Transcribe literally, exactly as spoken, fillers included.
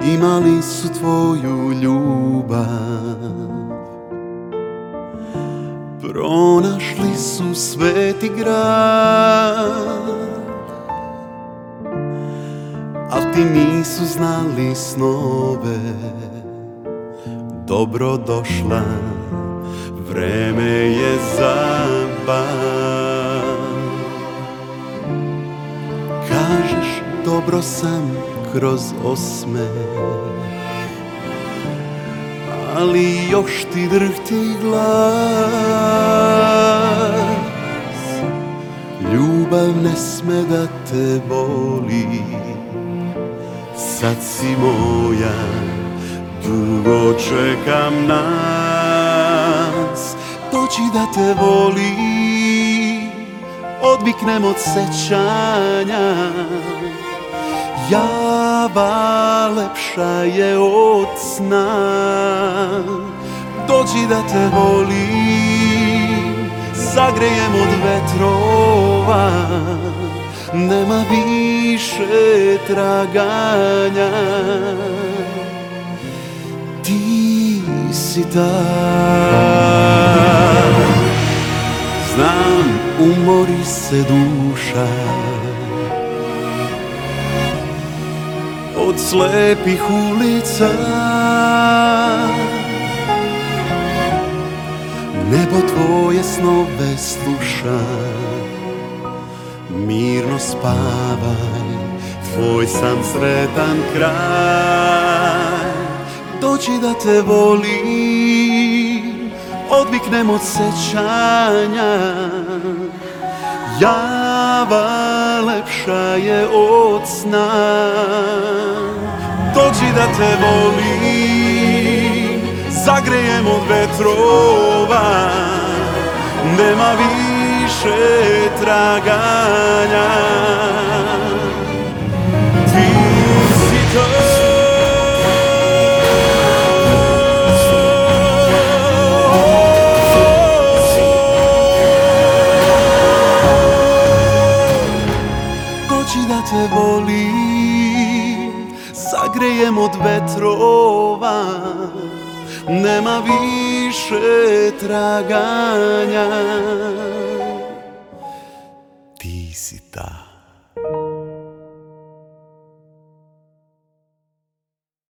imali su tvoju ljubav, pronašli su sveti grad, al ti nisu znali snove. Dobro došla, vreme je za bar. Kažeš dobro sam kroz osmeh, ali još ti drhti glas. Ljubav ne sme da te boli, sad si moja, dugo čekam nas. Dođi da te volim, odviknem od sećanja. Java lepša je od sna. Dođi da te volim, zagrejem od vetrova. Nema više traganja. Ti si ta. Znam, umori se duša od slepih ulica. Nebo tvoje snove sluša, mirno spavaj, tvoj san sretan kraj. Dođi da te volim, odviknem od sećanja. Java lepša je od sna. Dođi da te volim, zagrejem od vetrova. Nema više traganja. Ti si to. Dođi da te volim, zagrejem od vetrova. Nema više traganja.